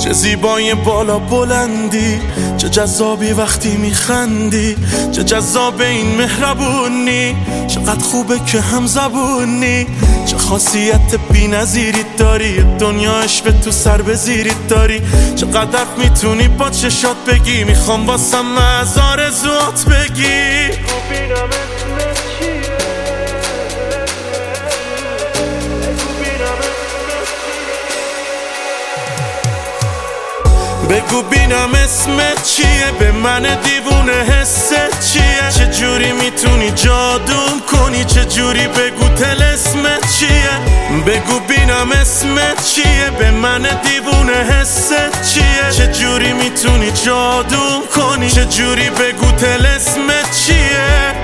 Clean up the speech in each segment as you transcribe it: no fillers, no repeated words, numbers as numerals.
چه زیبای بالا بلندی، چه جذابی وقتی میخندی، چه جذاب این مهربونی، چقدر خوبه که هم زبونی، چه خاصیت بی نظیری داری، دنیا عشق تو سر بزیرید داری، چقدر میتونی با چشات بگی، میخوام واسم از آرزوات بگی. بگو بینم اسمت چیه، به من دیوونه حست چیه، چه جوری میتونی جادوم کنی، چه جوری بگو طلسمت چیه، بگو بینم اسمت چیه، به من دیوونه حست چیه، چه جوری میتونی جادوم کنی، چه جوری بگو طلسمت چیه.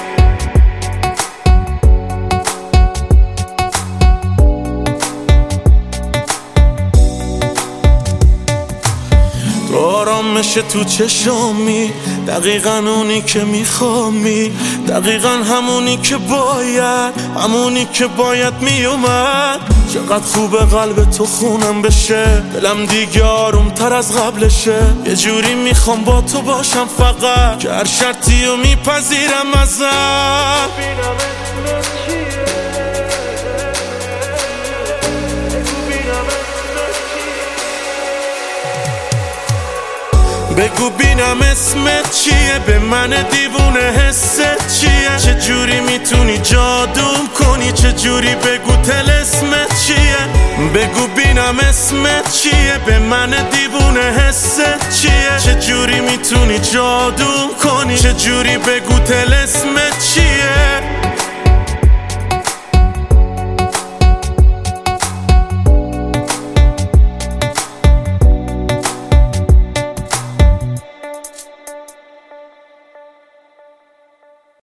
آرامش تو چشامی، دقیقا اونی که میخوامی، دقیقا همونی که باید، همونی که باید میومد. چقدر خوبه قلب تو خونم بشه، دلم دیگه آروم تر از قبلشه، یه جوری میخوام با تو باشم فقط، که هر شرطی رو میپذیرم ازت. بگو بینم اسمت چیه، به من دیوونه حست چیه، چه جوری میتونی جادوم کنی، چه جوری بگو طلسمت چیه، بگو بینم اسمت چیه، به من دیوونه حست چیه، چه جوری میتونی جادوم کنی، چه جوری بگو طلسمت چیه.